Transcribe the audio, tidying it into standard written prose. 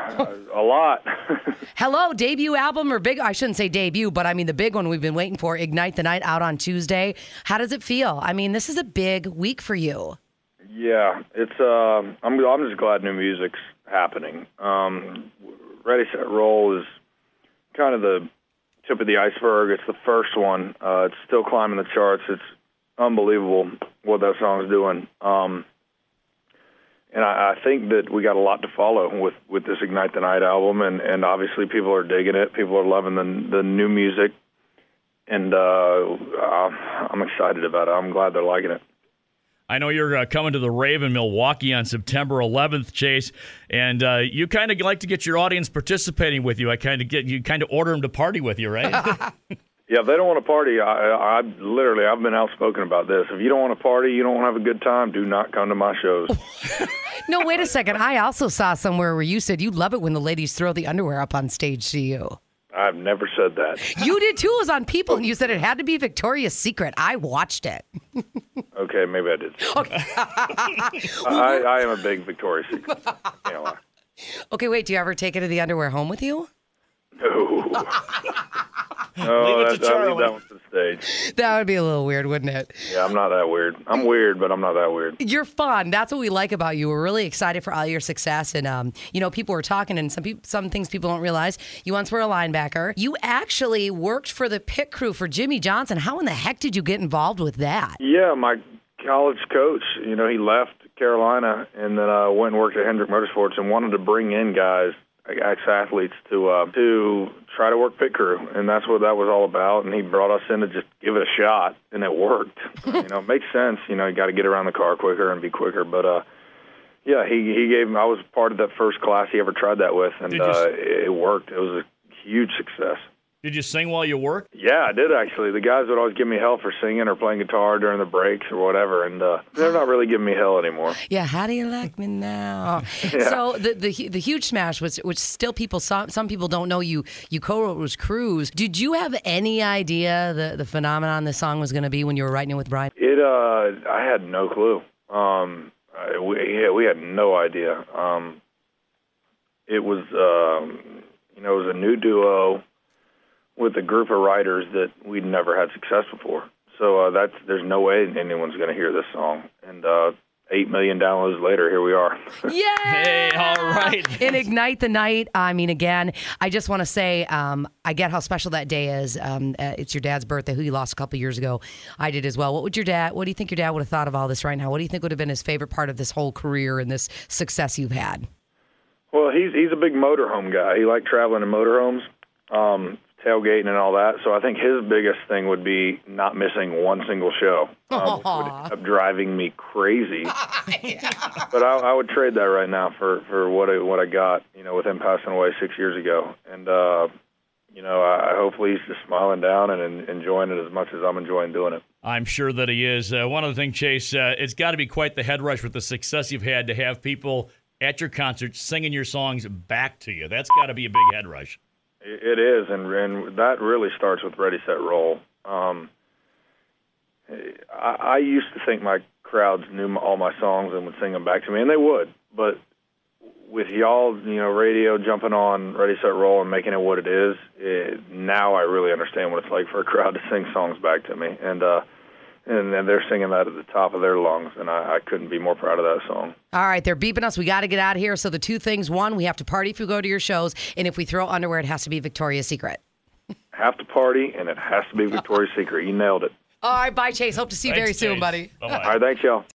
A lot. Hello, debut album or big? I shouldn't say debut, but I mean the big one we've been waiting for, Ignite the Night, out on Tuesday. How does it feel? I mean, this is a big week for you. Yeah, it's. I'm just glad new music's happening. Ready, Set, Roll is kind of the tip of the iceberg. It's the first one. It's still climbing the charts. It's unbelievable what that song's doing. And I think that we got a lot to follow with this Ignite the Night album, and obviously people are digging it. People are loving the new music, and I'm excited about it. I'm glad they're liking it. I know you're coming to the Rave in Milwaukee on September 11th, Chase, and you kind of like to get your audience participating with you. You kind of order them to party with you, right? Yeah, if they don't want to party, I've been outspoken about this. If you don't want to party, you don't want to have a good time, do not come to my shows. No, wait a second. I also saw somewhere where you said you love it when the ladies throw the underwear up on stage to you. I've never said that. You did too. It was on People, and you said it had to be Victoria's Secret. I watched it. Okay, maybe I did. Okay. I am a big Victoria's Secret. Can't lie. Okay, wait. Do you ever take it to the underwear home with you? No. Leave it to Charlie. I'll leave that one to the stage. That would be a little weird, wouldn't it? Yeah, I'm not that weird. I'm weird, but I'm not that weird. You're fun. That's what we like about you. We're really excited for all your success. And, people were talking, and some things people don't realize. You once were a linebacker. You actually worked for the pit crew for Jimmy Johnson. How in the heck did you get involved with that? Yeah, my college coach, he left Carolina and then went and worked at Hendrick Motorsports and wanted to bring in guys, ex-athletes, to try to work pit crew, and that's what that was all about. And he brought us in to just give it a shot, and it worked. It makes sense. You got to get around the car quicker and be quicker. But yeah, he gave me. I was part of that first class he ever tried that with, and it worked. It was a huge success. Did you sing while you worked? Yeah, I did actually. The guys would always give me hell for singing or playing guitar during the breaks or whatever, and they're not really giving me hell anymore. Yeah, how do you like me now? Yeah. So the huge smash was, which still some people don't know you co-wrote, was Cruise. Did you have any idea the phenomenon this song was going to be when you were writing it with Brian? I had no clue. We had no idea. It was it was a new duo with a group of writers that we'd never had success before. So there's no way anyone's going to hear this song. And 8 million downloads later, here we are. Yay! Hey, all right. And Ignite the Night. I mean, again, I just want to say I get how special that day is. It's your dad's birthday, who you lost a couple years ago. I did as well. What do you think your dad would have thought of all this right now? What do you think would have been his favorite part of this whole career and this success you've had? Well, he's a big motorhome guy. He liked traveling in motorhomes. Tailgating and all that. So I think his biggest thing would be not missing one single show. Which would end up driving me crazy. Yeah. But I would trade that right now for what I got, with him passing away 6 years ago. And, I hopefully he's just smiling down and enjoying it as much as I'm enjoying doing it. I'm sure that he is. One other thing, Chase, it's got to be quite the head rush with the success you've had to have people at your concert singing your songs back to you. That's got to be a big head rush. It is, and that really starts with Ready, Set, Roll. I used to think my crowds knew all my songs and would sing them back to me, and they would. But with y'all, radio jumping on Ready, Set, Roll and making it what it is, now I really understand what it's like for a crowd to sing songs back to me. And they're singing that at the top of their lungs, and I couldn't be more proud of that song. All right, they're beeping us. We got to get out of here. So the two things: one, we have to party if we go to your shows, and if we throw underwear, it has to be Victoria's Secret. Have to party, and it has to be Victoria's Secret. You nailed it. All right, bye, Chase. Hope to see you very soon, buddy. Bye-bye. All right, thanks, y'all.